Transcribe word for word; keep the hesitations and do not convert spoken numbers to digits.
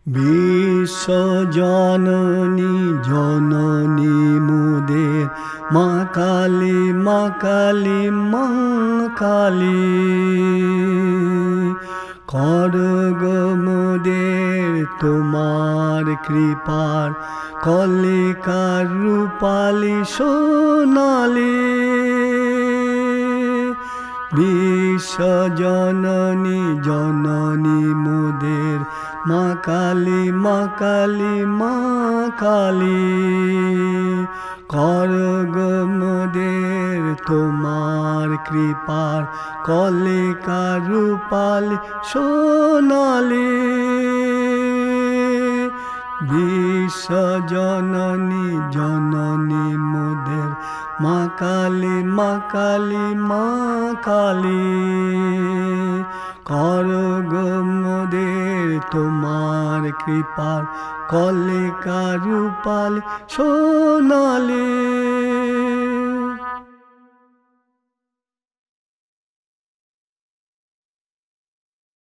বিশ্ব জননী জননী মোদের মা কালী মা কালী মা কালী কর গো মোদের তোমার কৃপার কলিকার রূপালি সোনালি বিশ্ব জননী জননী মোদের মা কালী মা কালী মা কালী কর গো মোদের তোমার কৃপার কলিকা রূপালি সোনালি বিশ্ব জননী জননী মোদের মা কালী মা কালী মা কালী কর গো মোদের তোমার কৃপার কলিকা রূপালি সোনালি।